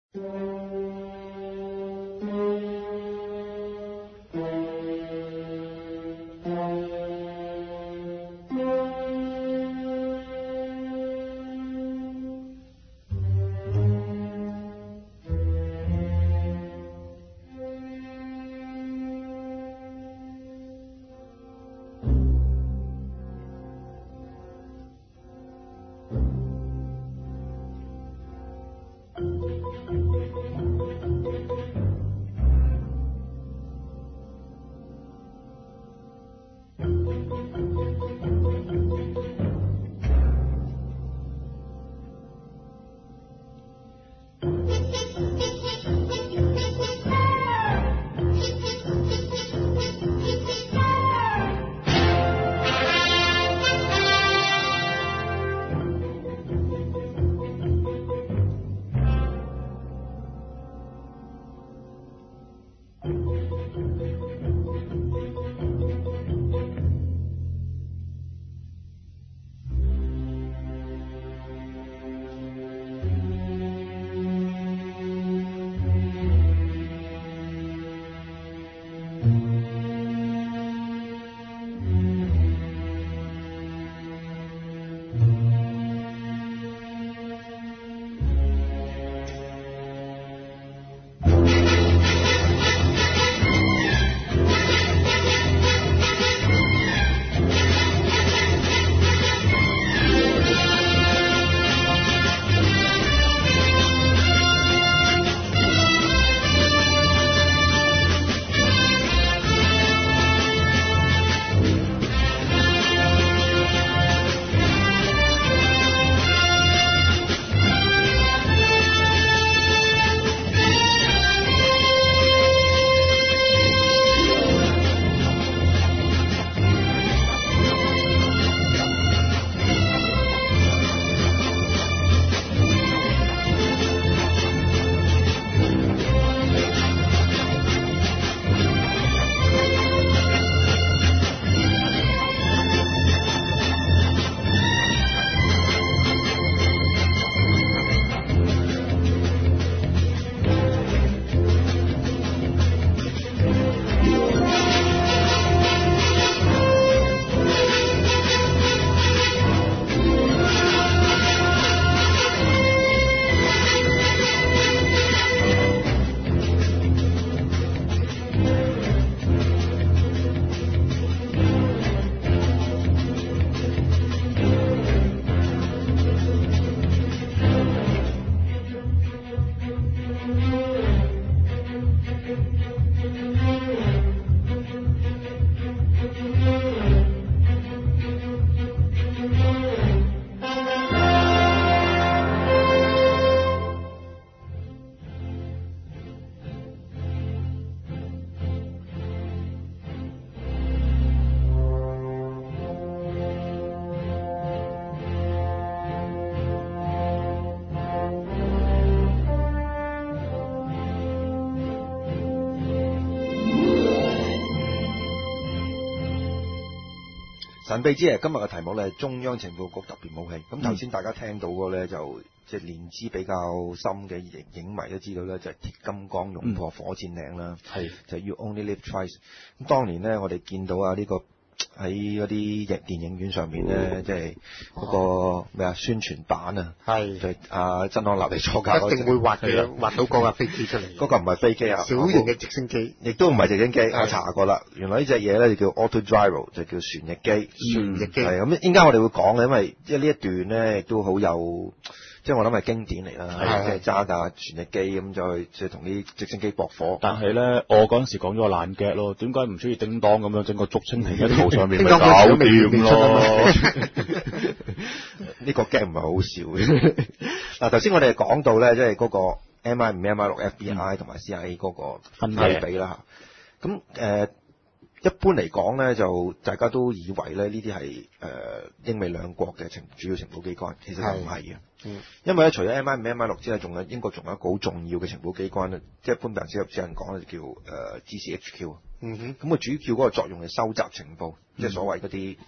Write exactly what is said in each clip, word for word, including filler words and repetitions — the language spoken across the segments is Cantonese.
神秘之夜今日嘅題目咧係中央情報局特別武器。咁頭先大家聽到嘅咧就即係年資比較深嘅影影迷都知道咧，就係、是、鐵金剛勇破火箭嶺啦，係、嗯、就係 You Only Live Twice。咁當年咧，我哋見到啊呢、這個喺嗰啲電影院上面咧，即係嗰個咩啊宣傳版啊，係就係阿曾漢立嚟坐架， 一定會畫嘅，畫到嗰架飛機出嚟。 嗰個唔係飛機啊， 小型嘅直升機， 亦都唔係直升機。我查過啦，原來呢隻嘢咧就叫 Auto Gyro， 就叫船翼機。 船翼機係咁，應該我哋會講嘅，因為即係呢一段咧亦都好有。即係我諗係經典嚟啦，即係揸架船翼機咁就去即係同啲直升機駁火。 但係咧，我嗰陣時講咗個爛 gag 咯，點解唔中意叮當咁樣整個竹蜻蜓喺頭上面咪搞掂咯？ 呢個 gag 唔係好笑嘅。嗱，頭先我哋講到咧，即係嗰個 M I 五、M I 六、F B I 同埋 C I A 嗰個分對比啦嚇。咁誒、呃、一般嚟講咧，就大家都以為咧呢啲係誒英美兩國嘅情主要情報機關，其實唔係嘅。嗯，因為咧，除咗 M I 五、M I 六之外，仲有英國仲有一個好重要嘅情報機關咧，即係一般俾人只有人講咧，就叫誒、呃、G C H Q。嗯哼，咁佢主要嗰個作用係收集情報，嗯、即係所謂嗰啲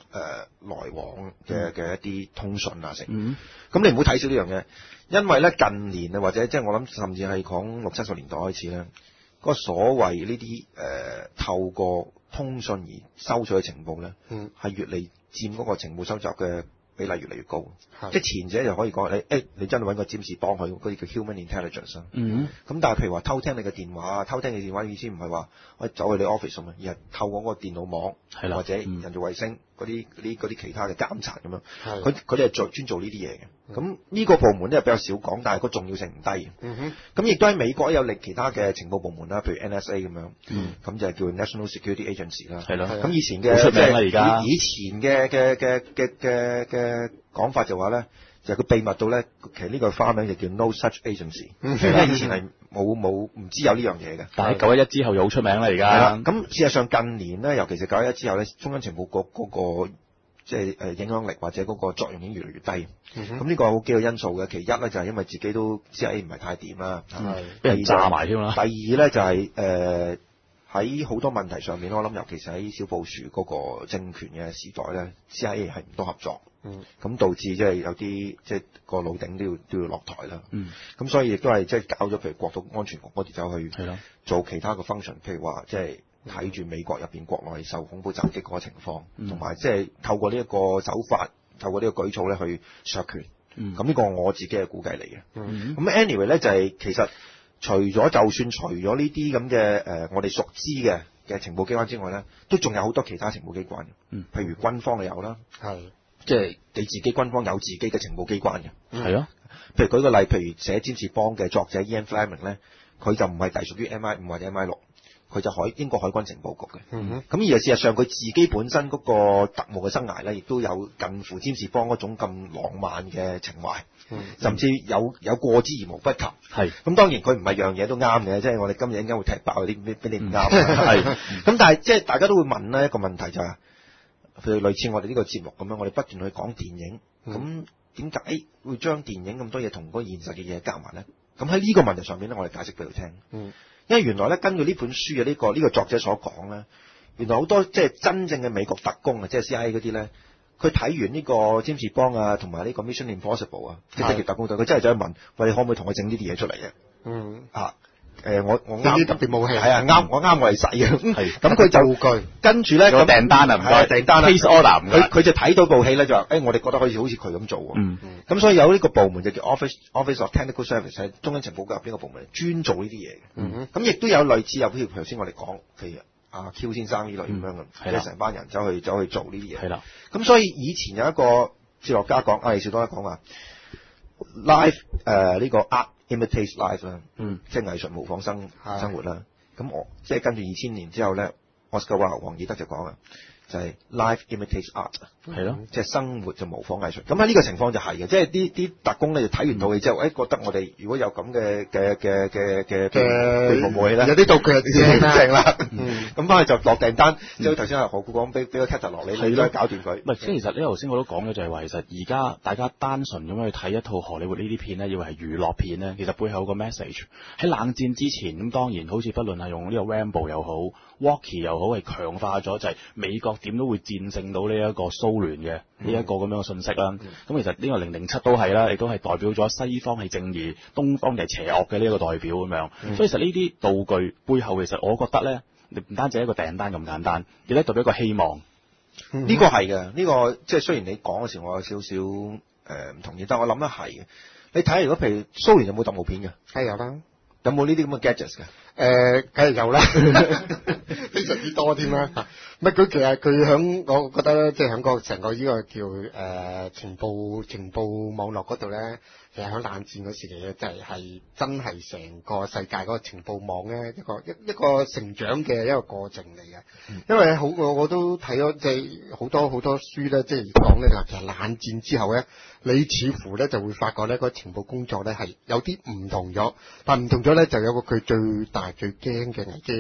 呃、來往嘅嘅一啲通訊啊成。咁、 嗯、 你唔好睇少呢樣嘢，因為咧近年啊或者即係我諗甚至係講六七十年代開始咧，嗰個所謂呢啲誒透過通訊而收取嘅情報咧，係、嗯、越嚟佔嗰個情報收集嘅比例越嚟越高，即係前者就可以講你誒、欸，你真係揾個占士幫佢，嗰啲叫 human intelligence 啦。嗯。咁但係譬如話偷聽你嘅電話，偷聽你電話意思唔係話我走去你 office 咁啊，而係透過嗰個電腦網，或者人造衛星嗰啲嗰啲嗰啲其他嘅監察咁樣。係。佢佢哋係做專做呢啲嘢嘅。咁呢個部門咧比較少講，但係個重要性唔低。嗯哼。咁亦都喺美國有另其他嘅情報部門啦，譬如 N S A 咁樣。嗯。咁就係叫 National Security Agency 啦。係咯。咁以前嘅即係以前嘅嘅嘅嘅嘅嘅講法就話咧，就係佢秘密到咧，其實呢個花名就叫 No Such Agency，因為以前係冇冇唔知有呢樣嘢嘅。 但係九一一之後又好出名啦，而家。係啦， 咁事實上近年咧，尤其是九一一之後咧，中央情報局嗰個即係誒影響力或者嗰個作用已經越嚟越低。咁呢個有幾個因素嘅，其一咧就係因為自己都 C I A 唔係太掂啦， 俾人炸埋添啦。 第二咧就係誒喺好多問題上面，我諗尤其是喺小布殊嗰個政權嘅時代咧 ，C I A 係唔多合作。嗯，咁導致即係有啲即係個老頂都要都要落台啦。嗯，咁所以亦都係即係搞咗譬如國土安全局嗰啲走去做其他嘅 function，譬如話即係睇住美國入邊國內受恐怖襲擊嗰個情況，同埋即係透過呢一個手法，透過呢個舉措咧去削權。嗯，咁呢個我自己嘅估計嚟嘅。嗯，咁 anyway 咧就係、是、其實除咗就算除咗呢啲咁嘅誒我哋熟知嘅嘅情報機關之外咧，都仲有好多其他情報機關。嗯，譬如軍方嘅有啦。係。即係你自己軍方有自己嘅情報機關嘅，係啊。譬如舉個例，譬如寫占士邦嘅作者 Ian Fleming 咧，佢就唔係隸屬於 M I 五或者 M I 六，佢就海英國海軍情報局嘅。嗯哼。咁而事實上佢自己本身嗰個特務嘅生涯咧，亦都有近乎占士邦嗰種咁浪漫嘅情懷，嗯、甚至有有過之而無不及。係。咁當然佢唔係樣嘢都啱嘅，即係我哋今日應該會踢爆啲俾俾你唔啱。係。咁但係即係大家都會問咧一個問題就係、是。譬如類似我哋呢個節目咁樣，我哋不斷去講電影，咁點解會將電影咁多嘢同嗰個現實嘅嘢夾埋咧？咁喺呢個問題上面咧，我哋解釋俾佢聽。嗯，因為原來咧，根據呢本書嘅呢、呢個呢、呢個作者所講咧，原來好多即係真正嘅美國特工啊，即係 C I A 嗰啲咧，佢睇完呢個占士邦啊，同埋呢個 Mission Impossible 啊，即係職業特工隊，佢真係走去問：喂，你可唔可以同我整呢啲嘢出嚟嘅？嗯，啊。誒、呃、我我啱特別武器係啊啱我啱我嚟使嘅，係咁佢就跟住咧咁訂單啊唔該訂單啦 case order 唔該，佢佢就睇到部戲咧就話誒、欸、我哋覺得可以好似佢咁做喎，嗯嗯，咁所以有呢個部門就叫 Office Office of Technical Service 喺中央情報局入邊個部門專做呢啲嘢嘅，嗯咁亦都有類似有譬如頭先我哋講譬如阿 Q 先生呢類咁樣嘅，係啦成班人走去走去做呢啲嘢，係啦，咁所以以前有一個哲學家講，阿李兆多講話 life 誒、呃、呢、這個 art imitates life 啦，嗯，即係藝術模仿生生活啦。咁我即係跟住二千年之後咧，奧斯卡華王爾德就講啊，就係、是、life imitates art，係咯，即係生活就模仿藝術。咁喺呢個情況就係嘅，即係啲啲特工咧就睇完套戲之後，誒、嗯、覺得我哋如果有咁嘅嘅嘅嘅嘅嘅武器咧，有啲道具就正啦。咁翻去就落訂單，即係頭先阿何故講俾俾個 cutter 落嚟，你再搞掂佢。唔係，即係其實呢頭先我都講咗，就係話其實而家大家單純咁樣去睇一套荷里活呢啲片咧，以為係娛樂片咧，其實背後有個 message。喺冷戰之前，咁當然好似不論係用呢個 Rambo 又好 Rocky 又好，係強化咗就係美國點都會戰勝到呢一個蘇聯嘅呢一個咁樣嘅信息啦。咁、嗯、其實呢個零零七都係啦，亦都係代表咗西方係正義，東方就係邪惡嘅呢一個代表咁樣、嗯。所以其實呢啲道具背後，其實我覺得咧，唔單止係一個訂單咁簡單，亦都代表一個希望。呢、嗯這個係嘅，呢、這個即係雖然你講嘅時候我有少少誒唔同意，但我諗得係嘅。你睇下，如果譬如蘇聯有冇特務片嘅？係有啦。有冇呢啲咁嘅 gadgets 嘅？誒、呃，梗係有啦，非常之多添啦。乜佢其實佢響，我覺得咧，即係響個成個呢個叫誒、呃、情報情報網絡嗰度咧，其實響冷戰嗰時期咧，就係係真係成個世界嗰個情報網咧一個一一個成長嘅一個過程嚟嘅、嗯。因為好我我都睇咗即係好多好多書咧，即係講咧就其實冷戰之後咧，你似乎咧就會發覺咧個情報工作咧係有啲唔同咗，但唔同咗咧就有個佢最大最驚嘅危機咧。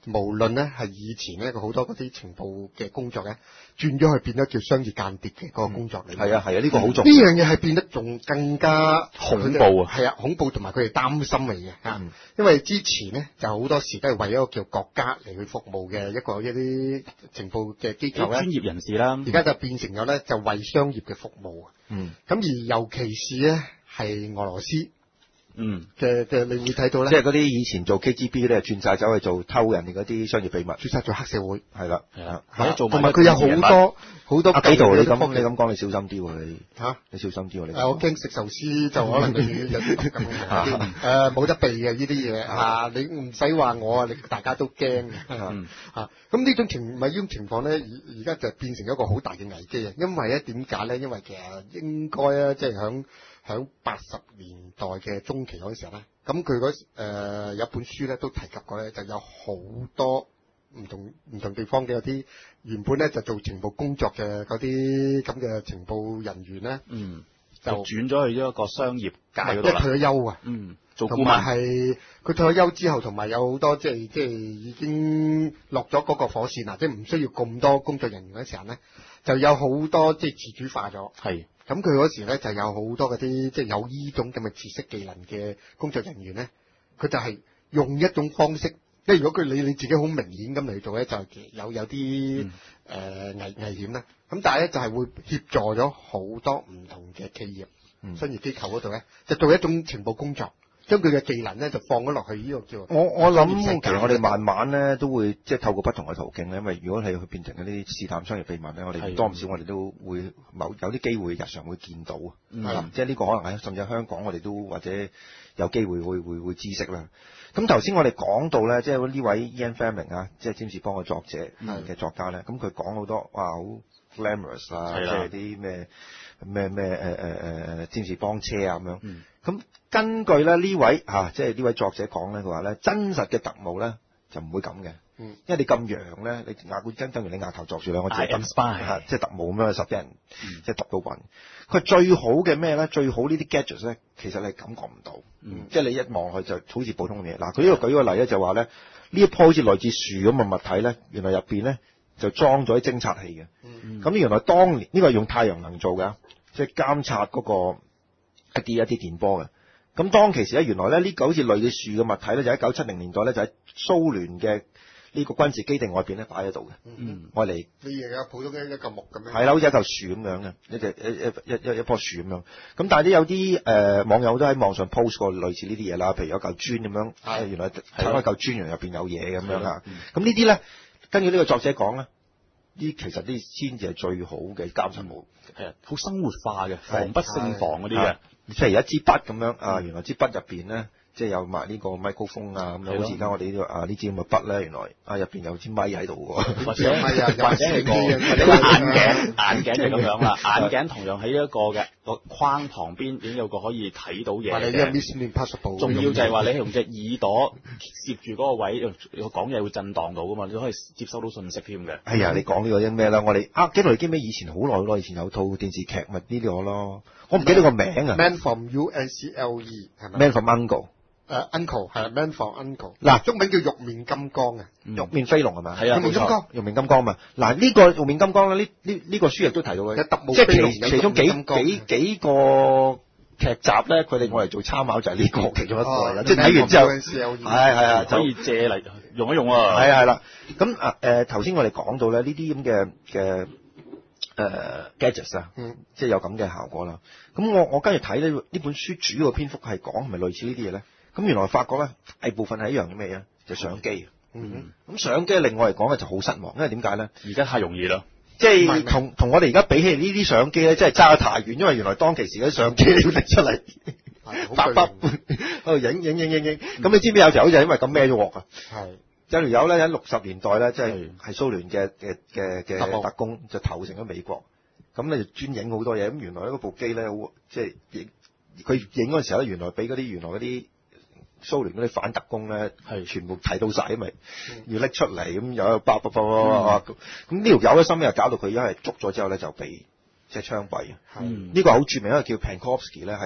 無論咧係以前咧好多嗰啲情報嘅工作咧，轉咗去變咗叫商業間諜嘅嗰個工作嚟。 係啊係啊，呢個好重呢樣嘢係變得仲更加恐怖啊！ 係啊，恐怖同埋佢哋擔心嚟嘅嚇，因為之前咧就好多時都係為一個叫國家嚟去服務嘅一個一啲情報嘅機構咧， 專業人士啦， 而家就變成咗咧就為商業嘅服務啊。 嗯， 咁而尤其是咧係俄羅斯。 嗯嘅嘅，你會睇到咧， 即係嗰啲以前做 K G B 咧，轉晒走去做偷人哋嗰啲商業秘密， 轉晒做黑社會， 係啦， 係啦， 係啊， 做同埋佢有好多好多。 阿幾度你咁你咁講，你小心啲喎你嚇， 你小心啲喎你。 誒，我驚食壽司就可能會有啲咁嘅誒，冇得避嘅呢啲嘢嚇，你唔使話我啊，你大家都驚嘅嚇。咁呢種情咪呢種情況咧，而而家就變成一個好大嘅危機啊！因為咧點解咧？因為其實應該咧，即係響響八十年代嘅中期嗰陣時候咧，咁佢嗰誒有本書咧都提及過咧，就有好多唔同唔同地方嘅有啲原本咧就做情報工作嘅嗰啲咁嘅情報人員咧， 嗯， 就就轉咗去一個商業界嗰度啦， 即係退咗休啊， 嗯，做顧同埋問， 係佢退咗休之後，同埋有好多即係即係已經落咗嗰個火線啦，即係唔需要咁多工作人員嗰時候咧，就有好多即係自主化咗。 係。 咁佢嗰時咧就有好多嗰啲即係有呢種咁嘅知識技能嘅工作人員咧，佢就係用一種方式，即係如果佢你你自己好明顯咁嚟做咧，就係有有啲誒、呃、危危險啦。咁但係咧就係會協助咗好多唔同嘅企業、 嗯、 商業機構嗰度咧，就做一種情報工作。將佢嘅技能咧就放咗落去呢個叫我我諗其實我哋慢慢咧都會即係透過不同嘅途徑咧，因為如果係去變成嗰啲試探商業秘密咧，我哋多唔少我哋都會某有啲機會日常會見到，係、嗯、啦，即係呢個可能喺甚至香港我哋都或者有機會會會會知識啦。咁頭先我哋講到咧，即係呢位 Ian Fleming 啊，即係詹士邦嘅作者嘅作家咧，咁佢講好多哇好 glamorous 啊，即係啲咩咩咩誒誒誒詹士邦車啊咁樣。嗯咁根據咧呢位嚇、啊，即係呢位作者講咧，佢話咧真實嘅特務咧就唔會咁嘅，嗯，因為你咁揚咧，你牙冠真等於你額頭作住兩個字咁 spy 即係特務咁樣實俾人，嗯、即係揼到暈。佢最好嘅咩咧？最好呢啲 gadgets 咧，其實你感覺唔到，嗯、即係你一望去就好似普通嘅嘢。嗱，佢呢度舉個例咧，就話咧呢一樖好似來自樹咁嘅物體咧，原來入邊咧就裝咗啲偵察器嘅，咁、嗯、原來當年呢、呢個係用太陽能做㗎，即係監察嗰、嗰個。一啲一啲電波嘅，咁當其時咧，原來咧呢、這個好似類似樹嘅物體咧，就喺九七零年代咧，就喺蘇聯嘅呢個軍事基地外邊咧擺喺度嘅，嗯，愛嚟呢樣有普通嘅一嚿木咁樣， 係啦，好似一嚿樹咁樣嘅，一隻一一一一一棵樹咁樣。咁但係啲有啲誒、呃、網友都喺網上 post 過類似呢啲嘢啦，譬如有嚿磚咁樣，係原來睇開嚿磚，原來入邊有嘢咁樣啊。咁呢啲咧，根據呢個作者講咧，呢其實呢先至係最好嘅監察武， 係啊，好生活化嘅，防不勝防嗰啲嘅。 即係一支筆咁樣啊，原來支筆入邊咧，即係有埋呢個麥克風啊，咁樣好似而家我哋呢個啊呢支咁嘅筆咧，原來啊入邊有支咪喺度喎， 或者係或者係個或者個眼鏡，眼鏡就咁樣啦，眼鏡同樣喺一個嘅個框旁邊已經有個可以睇到嘢嘅，仲要就係話你係用隻耳朵攝住嗰個位，講嘢會震盪到噶嘛，你都可以接收到信息添嘅。 係啊，你講呢個啲咩啦？我哋啊，基努尼基美以前好耐好耐以前有套電視劇咪呢個咯。我唔記得個名啊。 Man from U N C L E 係咪 ？Man from Uncle。 誒 Uncle 係 Man from Uncle。嗱，中文叫玉面金剛啊。 玉面飛龍係嘛？ 係啊， 玉面金剛。 玉面金剛嘛。嗱，呢個玉面金剛咧，呢呢呢個書亦都提到嘅。即係其其中幾幾幾個劇集咧，佢哋我嚟做參考就係呢個其中一個嚟嘅。即係睇完之後，係係啊， 可以借嚟用一用啊。 係係啦。咁啊誒頭先我哋講到咧呢啲咁嘅嘅。誒、uh, gadgets 啊，嗯，即係有咁嘅效果啦。咁我我跟住睇呢呢本書主要嘅篇幅係講係咪類似呢啲嘢咧？咁原來發覺咧大部分係一樣嘅咩嘢？就相機。嗯，咁相機令我嚟講咧就好失望，因為點解咧？ 而家太容易啦， 即係同同我哋而家比起呢啲相機咧，真係差得太遠。因為原來當其時啲相機要拎出嚟，白筆喺度影影影影影。咁你知唔知有時候好似因為咁孭咗鑊啊？係。有條友咧喺六十年代咧，即係係蘇聯嘅嘅嘅嘅特工，就投誠咗美國。咁咧就專影好多嘢。咁原來呢部機咧，好即係影佢影嗰陣時候咧，原來俾嗰啲原來嗰啲蘇聯嗰啲反特工咧，係全部睇到晒，因為要拎出嚟咁有一包包包包咁。咁呢條友咧，心尾又搞到佢因為捉咗之後咧，就被即係槍斃。係呢個好著名，一個叫 Penkovsky 咧，係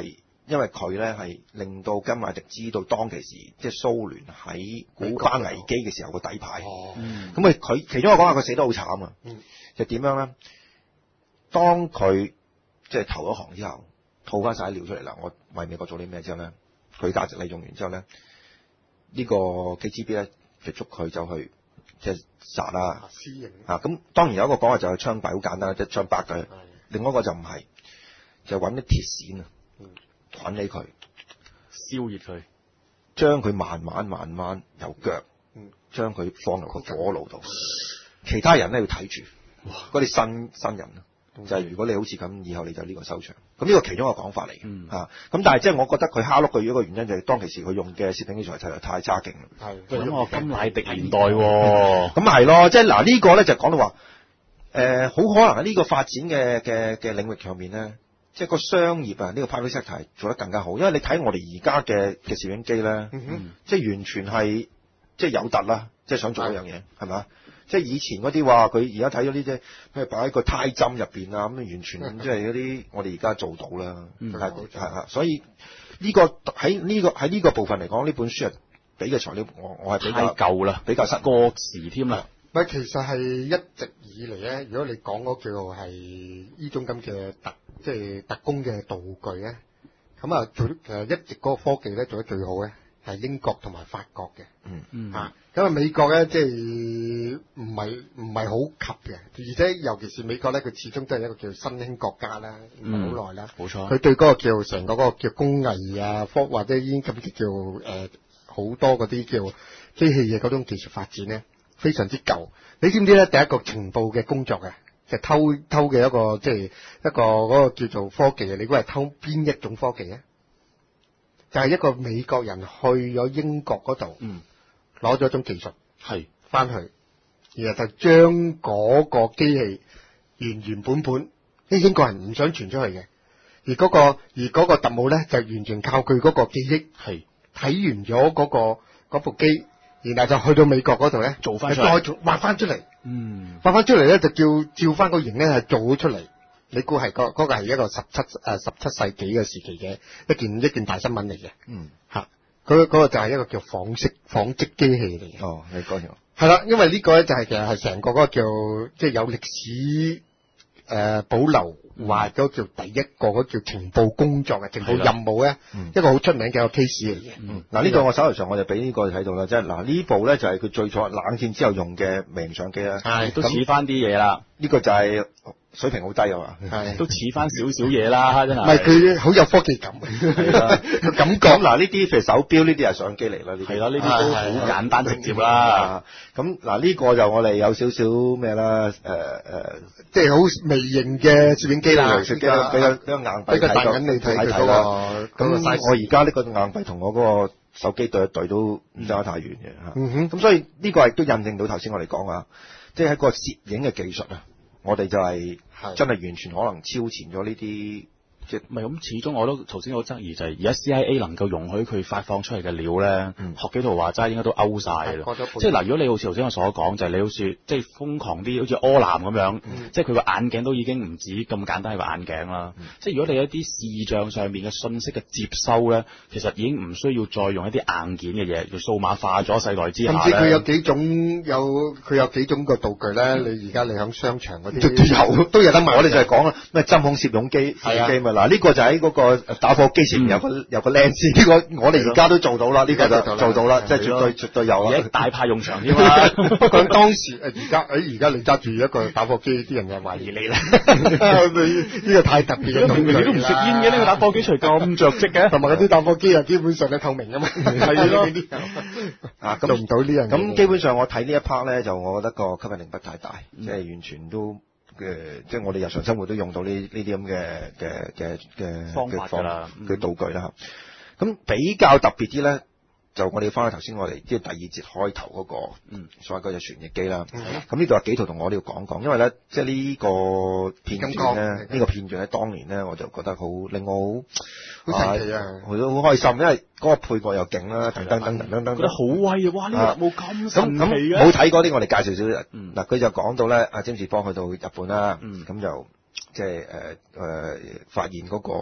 因為佢咧係令到甘迺迪知道當其時即係蘇聯喺古巴危機嘅時候個底牌。咁佢佢其中一個講話佢死得好慘啊！嗯、就點樣咧？當佢即係投咗降之後，吐翻晒啲料出嚟啦。我為美國做啲咩之後咧？佢價值利用完之後咧，呢、這個 K G B 咧就捉佢走去即係殺啦。私刑啊！咁當然有一個講話就係槍斃，好簡單，即係槍斃佢。另外一個就唔係，就揾啲鐵線啊，捆起佢， 燒熱佢， 將佢慢慢慢慢由腳，將佢放入個火爐度。其他人咧要睇住，嗰啲新新人啊，就係、是、如果你好似咁，以後你就呢個收場。咁呢個其中一個講法嚟嘅，嗯、啊，咁但係即係我覺得佢蝦碌嘅一個原因就係當其時佢用嘅攝影器材實在太差勁啦。 係，咁我甘迺迪年代喎， 咁係咯，即係嗱呢個咧就講到話，誒、呃、好可能喺呢個發展嘅嘅嘅領域上面咧，即係個商業啊，呢、這個 private sector 做得更加好，因為你睇我哋而家嘅嘅攝影機咧，嗯、即係完全係即係有突啦，即係想做一樣嘢，係咪？即係以前嗰啲話，佢而家睇咗呢啲，咩擺喺個胎針入邊啊，咁完全即係嗰啲我哋而家做到啦，係係係，所以呢、這個喺呢、這個喺呢個部分嚟講，呢本書係俾嘅材料，我我係比較太舊啦，比較失過時添啦。 唔係，其實係一直以嚟咧，如果你講嗰叫做係呢種咁嘅特即係特工嘅道具咧，咁啊做誒一直嗰個科技咧做得最好咧。係英國同埋法國嘅，嗯嗯嚇，咁啊美國咧即係唔係唔係好及嘅，而且尤其是美國咧，佢始終都係一個叫新興國家啦，唔係好耐啦，冇錯。佢對嗰個叫成個嗰個叫工藝啊，科或者已經咁叫誒好、呃、多嗰啲叫機器嘅嗰種技術發展咧，非常之舊。你知唔知咧？第一個情報嘅工作嘅，就係、偷偷嘅一個即係一個嗰個叫做科技啊！你估係偷邊一種科技咧？就係一個美國人去咗英國嗰度，攞咗一種技術，係翻去，然後就將嗰個機器原原本本，啲英國人唔想傳出去嘅，而嗰、嗰個而嗰個特務咧就完全靠佢嗰個記憶，係睇完咗嗰、嗰個嗰部機，然後就去到美國嗰度咧做翻出嚟，再做畫翻出嚟，嗯，畫翻出嚟咧就叫照翻個型咧係做咗出嚟。你估係嗰嗰個係一個十七誒十七世紀嘅時期嘅一件一件大新聞嚟嘅，嗯嚇，嗰嗰個就係一個叫紡織紡織機器嚟嘅。哦，你講完。係啦，因為呢個咧就係其實係成個嗰個叫即係有歷史誒保留，話嗰叫第一個嗰叫情報工作嘅情報任務咧，一個好出名嘅一個 case 嚟嘅。 嗱呢個我手頭上我就俾呢個睇到啦，即係嗱呢部咧就係佢最初冷戰之後用嘅微型相機啦， 係都似翻啲嘢啦。 呢個就係。水平好低啊嘛， 係都似翻少少嘢啦，真係。 唔係佢好有科技感，個感覺。 嗱呢啲譬如手錶呢啲係相機嚟啦，呢啲係啦，呢啲都好簡單直接啦。 咁嗱呢個就我哋有少少咩啦，誒誒， 即係好微型嘅攝影機啦， 攝影機啦，比較比較硬幣睇到， 你睇睇睇啦。咁我而家呢個硬幣同我嗰個手機對一對都唔爭得太遠嘅嚇。嗯哼，咁所以呢個亦都印證到頭先我哋講啊，即係喺個攝影嘅技術啊。我哋就係真係完全可能超前咗呢啲，即係唔係咁？始終我都頭先好質疑就係而家 C I A 能夠容許佢發放出嚟嘅料咧，嗯、學幾圖話齋應該都勾晒㗎啦。即係嗱，如果你好似頭先我所講，就係、是、你好似即係瘋狂啲，好似柯南咁樣，嗯、即係佢個眼鏡都已經唔止咁簡單係個眼鏡啦。嗯、即係如果你有一啲視像上面嘅信息嘅接收咧，其實已經唔需要再用一啲硬件嘅嘢，要數碼化咗世代之下。 甚至佢有幾種有佢有幾種個道具咧，嗯、你而家你喺商場嗰啲有都有得賣。我哋就係講啦，咩針孔攝影機、攝影機咪嗱呢個就喺嗰個打火機前面有個、嗯、有個 lens， 呢個我哋而家都做到啦，呢、呢個就做到啦，即係絕對絕對有啦， 而家大派用場添啦。 不過當時誒而家誒而家你揸住一個打火機，啲人又懷疑你啦。呢個太特別嘅東西啦。你都唔食煙嘅呢個打火機，除咁着色嘅，同埋嗰啲打火機啊，基本上係透明㗎嘛。係咯。啊，做唔到呢樣。 咁基本上我睇呢一 part 咧，就我覺得個吸引力不太大，即係、嗯、完全都。嘅即係我哋日常生活都用到呢呢啲咁嘅嘅嘅嘅方法㗎啦， 嘅道具啦。咁、嗯、比較特別啲咧，就我哋翻去頭先我哋即係第二節開頭嗰、那個，嗯，所謂嗰隻傳譯機啦。咁呢度有幾套同我哋要講講，因為咧即係呢個片段咧，呢、這個片段喺當年咧，我就覺得好令我好好神奇啊， 我都好開心，因為嗰個配角又勁啦，等等等等等等， 覺得好威啊！哇，呢個冇咁神奇嘅。 冇睇嗰啲，我哋介紹少少。嗱，佢就講到咧，阿詹士邦去到日本啦，咁就即係誒誒發現嗰個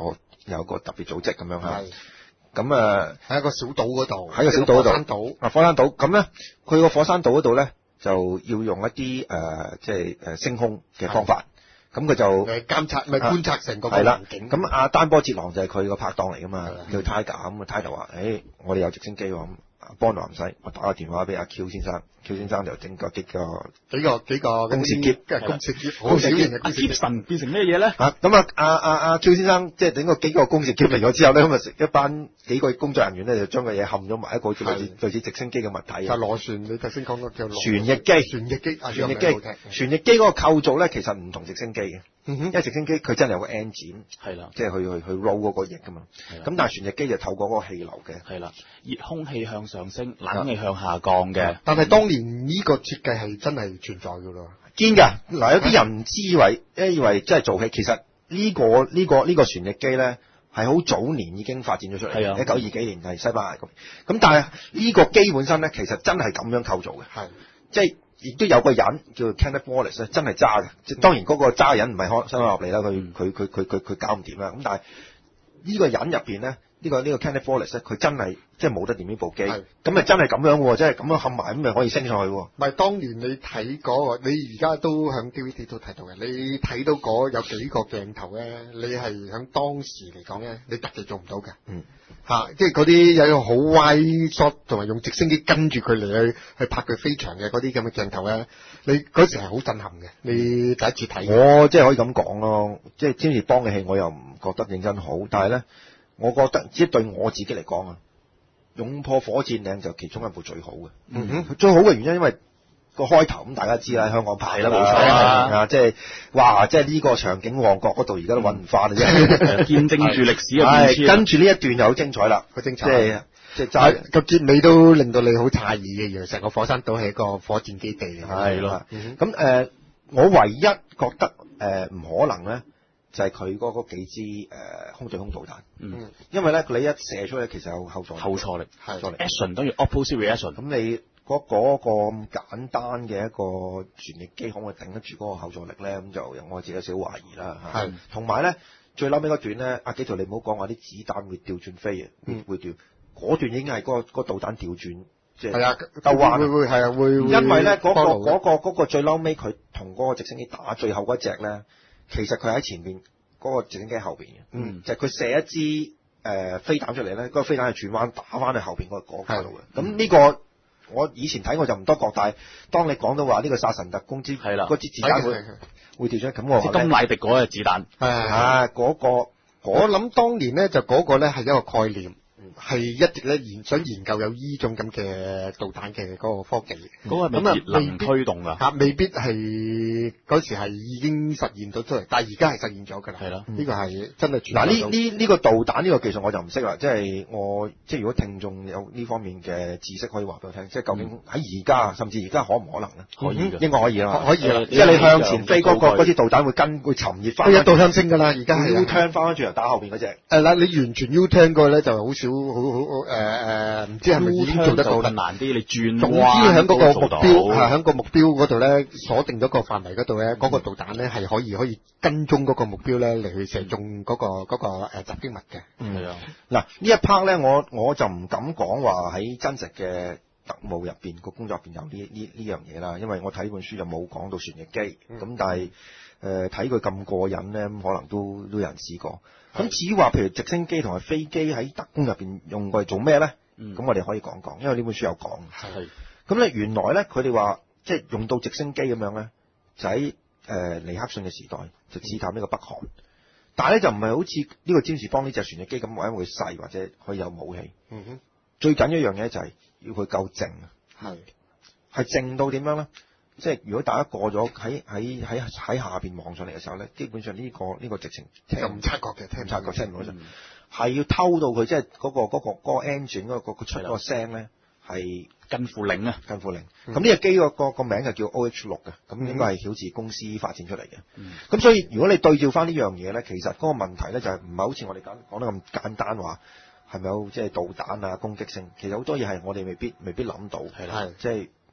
有個特別組織咁樣嚇。咁啊喺一個小島嗰度， 喺個小島嗰度， 火山島啊火山島。咁咧，佢個火山島嗰度咧就要用一啲誒、呃、即係誒升空嘅方法。咁佢就誒監察咪觀察成個環境。 咁阿丹波哲郎就係佢個拍檔嚟噶嘛，叫 Tiger。咁 Tiger 話：誒，我哋有直升機喎，咁幫我唔使，我打個電話俾阿 Q 先生 ，Q 先生就整個幾個幾個幾個公事機， 公事機，好小型嘅公事機。Gibson 變成咩嘢咧？ 啊，咁啊，阿阿阿 Q 先生即係整個幾個公事機嚟咗之後咧，咁啊一班幾個工作人員咧就將個嘢冚咗埋一個類似類似直升機嘅物體。 就螺旋，你頭先講嗰叫旋翼機， 旋翼機， 旋翼機，旋翼機嗰個構造咧其實唔同直升機嘅。嗯哼，因為直升機佢真係有個 engine， 係啦，即係去去去 roll 嗰個翼噶嘛。咁但係旋翼機就透過嗰個氣流嘅。係啦，熱空氣向上升，冷氣向下降嘅。 但係當年呢個設計係真係存在噶咯。 堅㗎，嗱有啲人唔知以為，以為真係做戲，其實呢個呢個呢個旋翼機咧係好早年已經發展咗出嚟。係啊，一九二幾年係西班牙咁。咁但係呢個機本身咧，其實真係咁樣構造嘅。係，即係。亦都有個人叫 Kenneth Wallace 咧，真係揸嘅。即係當然嗰個揸人唔係開新落嚟啦，佢佢佢佢佢佢搞唔掂啦。咁但係呢個人入邊咧，呢、呢個呢、呢個 Kenneth Wallace 咧，佢真係即係冇得掂呢部機。咁咪真係咁樣喎，即係咁樣冚埋咁咪可以升上去喎。 唔係當年你睇嗰、嗰個，你而家都響 D V D 都睇到嘅。你睇到嗰有幾個鏡頭咧，你係響當時嚟講咧，你特技做唔到嘅。嗯。嚇、啊！即係嗰啲有一個好 wide shot 同埋用直升機跟住佢嚟去去拍佢飛翔嘅嗰啲咁嘅鏡頭咧，你嗰時係好震撼嘅。你第一次睇， 我即係可以咁講咯。即係詹士邦嘅戲，我又唔覺得認真好，但係咧，我覺得即係對我自己嚟講啊，《勇破火箭嶺》就其中一部最好嘅。嗯哼，最好嘅原因因為個開頭咁大家知啦，香港拍啦冇錯啊，即係哇，即係呢個場景旺角嗰度而家都揾唔翻啦，啫見證住歷史嘅變遷。跟住呢一段就好精彩啦， 好精彩， 即係即係揸個結尾都令到你好詫異嘅，原來成個火山島係一個火箭基地嚟。 係咯，咁誒、呃，我唯一覺得誒唔、呃、可能咧，就係佢嗰嗰幾支誒、呃、空對空導彈。嗯，因為咧你一射出去其實有後座後座力， 係 action 等於 opposite reaction。 咁你嗰嗰個咁簡單嘅一個旋翼機可唔可以頂得住嗰個後座力咧？咁就我自己有少少懷疑啦。係，同埋咧最嬲尾嗰段咧，阿紀陶你唔好講話啲子彈會調轉飛嘅，嗯、會調嗰段已經係嗰、嗰個嗰個導彈調轉，即係啊兜彎， 會會係啊會。 因為咧嗰、嗰個嗰、嗰個嗰、嗰個最嬲尾佢同嗰個直升機打最後嗰隻咧，其實佢喺前邊嗰、嗰個直升機後邊嘅，嗯，就係、係、佢射一支誒、呃、飛彈出嚟咧，嗰、嗰個飛彈係轉彎打翻去後邊嗰嗰度嘅，咁呢個。我以前睇我就唔多覺，但係當你講到話呢個殺神特攻之係啦，嗰支子彈會會調出咁我金乃迪嗰隻子彈係啊嗰個，我諗當年咧就嗰個咧係一個概念。係一直咧研想研究有呢種咁嘅導彈嘅嗰個科技， 嗰個係咪熱能驅動㗎？ 嚇，未必係嗰時係已經實現到出嚟，但係而家係實現咗㗎啦。係咯，呢個係真係嗱呢呢呢個導彈呢個技術我就唔識啦，即係我即係如果聽眾有呢方面嘅知識可以話俾我聽，即係究竟喺而家甚至而家可唔可能咧？ 可以嘅， 應該可以啦， 可以啊， 即係你向前飛嗰個嗰支導彈會跟會沉熱翻， 一導向升㗎啦，而家係 U turn 翻轉頭打後邊嗰隻。 誒嗱，你完全 U turn 嗰個咧就好少好好誒誒，唔知係咪已經做得到啦？ 難啲，你轉總之喺嗰個目標係喺個目標嗰度咧鎖定咗個範圍嗰度咧，嗰個導彈咧係可以可以跟蹤嗰個目標咧嚟去射中嗰個嗰個誒襲擊物嘅。 嗯，係啊。嗱呢一 part 咧，我我就唔敢講話喺真實嘅特務入邊個工作入邊有呢呢呢樣嘢啦，因為我睇本書就冇講到旋翼機，咁、嗯、但係誒睇佢咁過癮咧，咁可能都都有人試過。咁至於話譬如直升機同埋飛機喺特工入邊用過嚟做咩咧？咁、嗯、我哋可以講講，因為呢本書有講。係。咁咧原來咧佢哋話即係用到直升機咁樣咧，就喺誒、呃、尼克遜嘅時代就試探呢個北韓，嗯、但係咧就唔係好似呢個詹士邦呢隻旋翼機咁，因為佢細或者可以有武器。嗯哼。最緊一樣嘢就係要佢夠靜。係。係靜到點樣咧？即係如果大家過咗喺喺喺喺下邊望上嚟嘅時候咧，基本上呢、呢個呢、呢個直情就唔察覺嘅，聽唔察覺， 聽唔到聲，係要偷到佢即係嗰個嗰、嗰個嗰、嗰個 engine 嗰、嗰個嗰個出嗰個聲咧係近乎零啊， 近乎零。咁呢隻機個個個名就叫 O H 六嘅，咁應該係曉智公司發展出嚟嘅。咁、嗯、所以如果你對照翻呢樣嘢咧，其實嗰個問題咧就係唔係好似我哋講講得咁簡單話係咪有即係導彈啊攻擊性？其實好多嘢係我哋未必未必諗到，係啦，即係。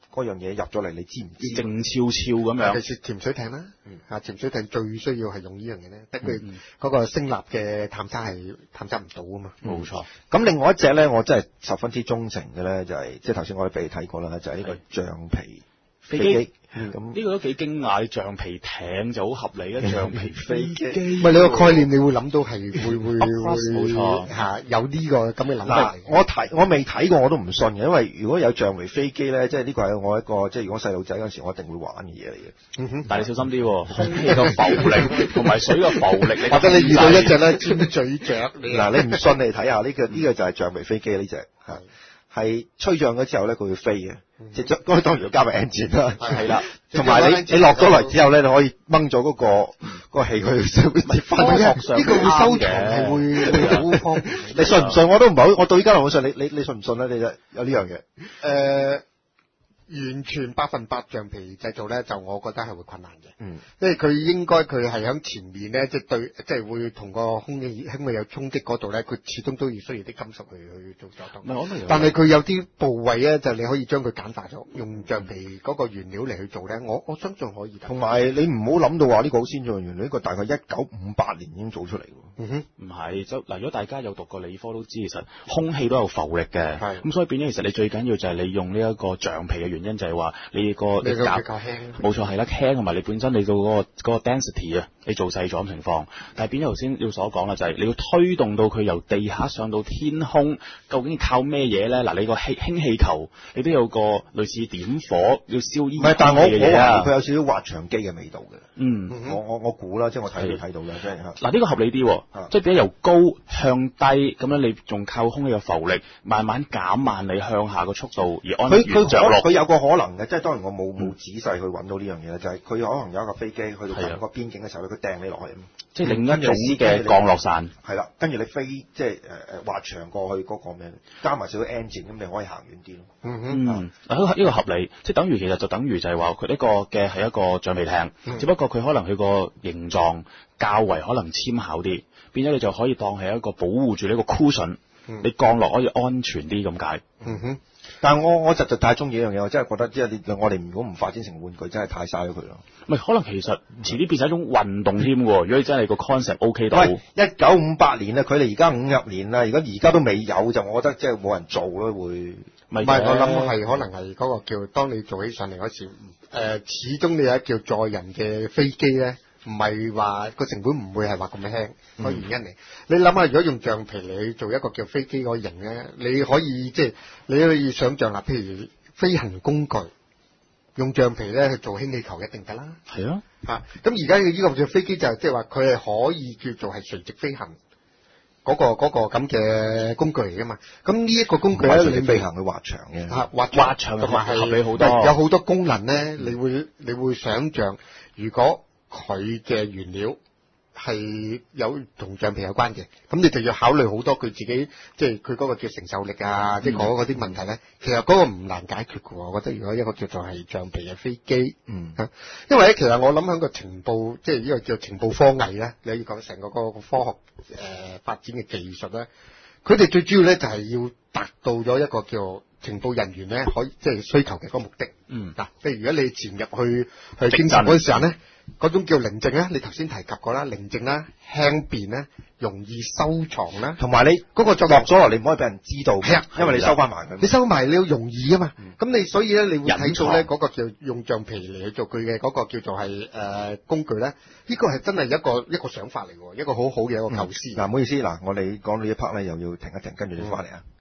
嗰樣嘢入咗嚟，你知唔知？ 靜悄悄咁樣。 尤其是潛水艇啦，嗯，啊潛水艇最需要係用呢樣嘢咧，得佢嗰個聲納嘅探測係探測唔到啊嘛。 冇錯。 咁另外一隻咧，我真係十分之鍾情嘅咧，就係即係頭先我哋俾你睇過啦，就係呢個橡皮飛機。咁呢個都幾驚訝，橡皮艇就好合理啦，橡皮飛機。 唔係你個概念，你會諗到係會會冇錯嚇有呢個咁嘅諗法。 我睇我未睇過我都唔信嘅，因為如果有橡皮飛機咧，即係呢個係我一個即係如果細路仔嗰陣時，我一定會玩嘅嘢嚟嘅。 嗯哼， 但係你小心啲，空氣嘅浮力同埋水嘅浮力， 或者你遇到一隻咧尖嘴雀， 嗱你唔信你睇下呢個呢個就係橡皮飛機呢隻嚇。係吹漲咗之後咧，佢會飛嘅，即係當當然要加埋 engine 啦，係啦，同埋你你落咗嚟之後咧，你可以掹咗嗰個嗰個氣佢跌翻去學上， 呢個會收藏係會會好方便。 你信唔信？我都唔係好，我到依家都唔信。你你你信唔信咧？你就有呢樣嘢？ 誒。完全百分百橡皮製造咧，就我覺得係會困難嘅。 嗯， 因為佢應該佢係喺前面咧，即係對，即係會同個空氣空氣有衝擊嗰度咧，佢始終都要需要啲金屬去去做作動。 唔係， 但係佢有啲部位咧，就你可以將佢簡化咗，用橡皮嗰個原料嚟去做咧，我我相信可以。 同埋你唔好諗到話呢個好先進嘅原料，呢個大概一九五八年已經做出嚟喎。 嗯哼， 唔係，就嗱，如果大家有讀過理科都知，其實空氣都有浮力嘅。係。咁所以變咗，其實你最緊要就係你用呢一個橡皮嘅原因，就係話你個你夾輕， 冇錯係啦，輕同埋你本身你到嗰個嗰個 density 啊，你做細咗咁情況。但係變咗頭先要所講啦，就係你要推動到佢由地下上到天空，究竟靠咩嘢咧？嗱，你個氣氫氣球，你都有個類似點火要燒煙。 唔係，但係我我懷疑佢有少少滑翔機嘅味道嘅。 嗯， 我我我估啦，即係我睇你睇到啦，即係嚇。 嗱，呢個合理啲，即係變咗由高向低咁樣，你仲靠空氣嘅浮力，慢慢減慢你向下嘅速度而安全着陸。 佢有個可能嘅，即係當然我冇冇仔細去揾到呢樣嘢，就係佢可能有一個飛機去到近個邊境嘅時候，佢掟你落去， 即係另一種嘅降落傘。 係啦，跟住你飛即係誒誒滑翔過去嗰個咩，加埋少少 engine 咁，你可以行遠啲咯。 嗯哼， 嗯，嗱呢個合理，即係等於其實就等於就係話佢呢個嘅係一個橡皮艇， 嗯、 只不過佢可能佢個形狀較為可能纖巧啲，變咗你就可以當係一個保護住呢個 cushion，、嗯、你降落可以安全啲咁解。 嗯哼， 但係我我實在太中意一樣嘢，我真係覺得即係你我哋如果唔發展成玩具，真係太嘥咗佢咯。 唔係，可能其實遲啲變成一種運動添喎。如果你真係個 concept OK 到， 喂，一九五八年啦，佢哋而家五十年啦，如果而家都未有，就我覺得即係冇人做咯會。 唔係，我諗係可能係嗰個叫，當你做起上嚟嗰時，誒、呃，始終你有一叫載人嘅飛機咧，唔係話個成本唔會係話咁輕個原因嚟。你諗下，如果用橡皮嚟去做一個叫飛機個型咧，你可以即係你可以想象啦，譬如飛行工具用橡皮咧去做氫氣球一定得啦。 係啊， 嚇咁而家嘅呢個叫飛機就係即係話佢係可以叫做係垂直飛行。嗰、那個嗰、那個咁嘅工具嚟噶嘛？咁呢一個工具咧，你飛行去滑翔嘅，滑滑翔同埋合理好多， 有好多功能咧。你會你會想像，如果佢嘅原料係有同橡皮有關嘅，咁你就要考慮好多佢自己，即係佢嗰個叫承受力啊，嗯、即係嗰啲問題咧。其實嗰個唔難解決嘅，我覺得如果一個叫做係橡皮嘅飛機， 嗯， 因為咧，其實我諗喺個情報，即係呢個叫情報科藝咧，你要講成個個科學誒、呃、發展嘅技術咧，佢哋最主要咧就係、是、要達到咗一個叫情報人員咧可以即係需求嘅嗰個目的。 嗯，嗱， 譬如如果你潛入去去經常嗰陣時候咧。嗰種叫寧靜啦，你頭先提及過啦，寧靜啦，輕便啦，容易收藏啦， 同埋你嗰個作落咗落，你唔可以俾人知道，係啊，因為你收翻埋佢， 你收埋你要容易啊嘛，咁、嗯、你所以咧，你會睇到咧嗰個叫用橡皮嚟去做佢嘅嗰個叫做係誒、呃、工具咧，呢、這個係真係一個一個想法嚟嘅，一個好好嘅一個構思。嗱、 嗯，唔好意思，嗱，我哋講到呢一 part 咧，又要停一停，跟住你翻嚟啊。嗯